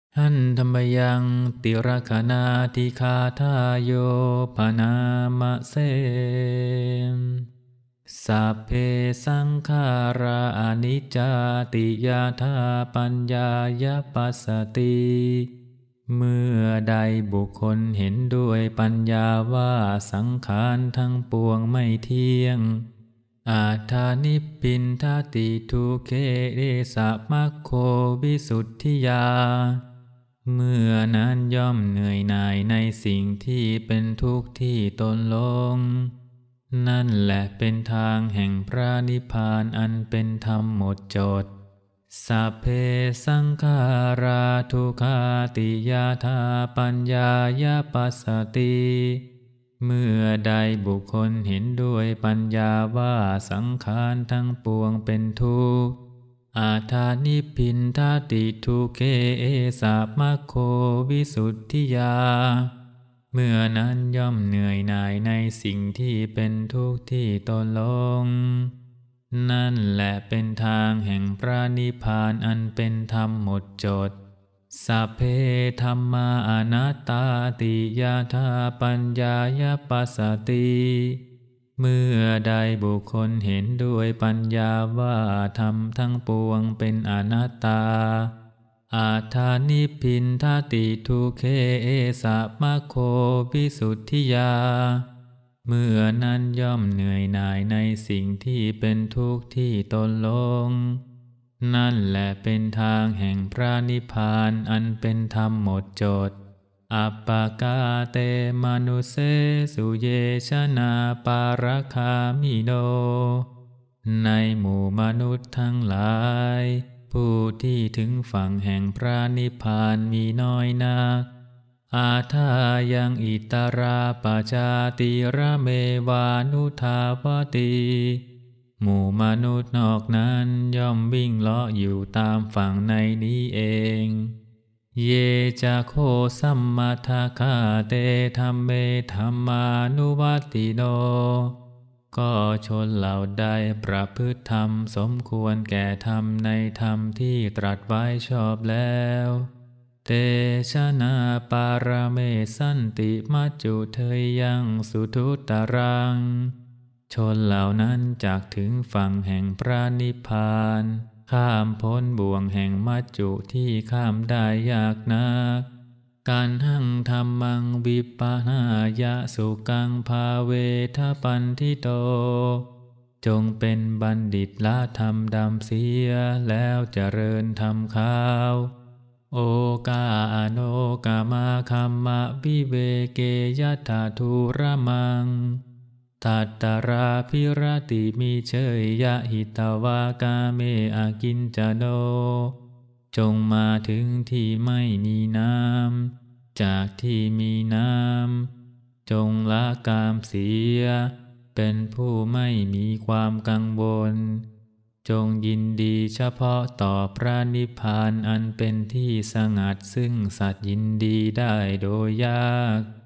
หันธรรมยังติรคณาติคาทาโยปนามะเสสัพเพสังขาราอนิจจติยาธาปัญญายปัสสติเมื่อใดบุคคลเห็นด้วยปัญญาว่าสังขารทั้งปวงไม่เที่ยงอาทานิพพินทาติทุเขเรสะมัคโควิสุทธิยาเมื่อนั้นย่อมเหนื่อยหน่ายในสิ่งที่เป็นทุกข์ที่ตนลงนั่นแหละเป็นทางแห่งพระนิพพานอันเป็นธรรมหมดจดสัพเพสังขาราทุกขาติยาธาปัญญายปัสสติเมื่อใดบุคคลเห็นด้วยปัญญาว่าสังขารทั้งปวงเป็นทุกข์อาทานิพพินทาติทุเขเอสะมัคโควิสุทธิยาเมื่อนั้นย่อมเหนื่อยหน่ายในสิ่งที่เป็นทุกข์ที่ตนลงนั่นแหละเป็นทางแห่งพระนิพพานอันเป็นธรรมหมดจดสัพเพธัมมาอนัตตาติยาธาปัญญายปัสสติเมื่อใดบุคคลเห็นด้วยปัญญาว่าธรรมทั้งปวงเป็นอนัตตาอาทานิพพินทาติทุเขเอสะมัคโควิสุทธิยาเมื่อนั้นย่อมเหนื่อยหน่ายในสิ่งที่เป็นทุกข์ที่ตนลงนั่นแหละเป็นทางแห่งพระนิพพานอันเป็นธรรมหมดจดอัปปกาเตมนุเสสุเยชนาปาราคามิโนในหมู่มนุษย์ทั้งหลายผู้ที่ถึงฝั่งแห่งพระนิพพานมีน้อยนักอาทายังอิตาราปจาติระเมวานุทาวติหมู่มนุษย์นอกนั้นย่อมวิ่งเลาะอยู่ตามฝั่งในนี้เองเยจะโคสัมมาทาคาเตธัมเมธัมมานุวัตติโนก็ชนเหล่าใดประพฤติธรรมสมควรแก่ธรรมในธรรมที่ตรัสไว้ชอบแล้วเตชะนาปาราเมสันติมัจจุเทยยังสุทุตรังชนเหล่านั้นจากถึงฝั่งแห่งพระนิพพานข้ามพ้นบ่วงแห่งมัจจุที่ข้ามได้ยากนักการหั่งธรรมังวิปหายะสุกังภาเวทปันทิโตจงเป็นบัณฑิตละธรรมดำเสียแล้วเจริญธรรมขาวโอกาโนกามาคัมมะวิเวเกยัตถาทุระมังตัตตราภิรติมิเชยยะหิตวากาเมอากินจโนจงมาถึงที่ไม่มีน้ำจากที่มีน้ำจงละกามเสียเป็นผู้ไม่มีความกังวลจงยินดีเฉพาะต่อพระนิพพานอันเป็นที่สงัดซึ่งสัตว์ยินดีได้โดยยาก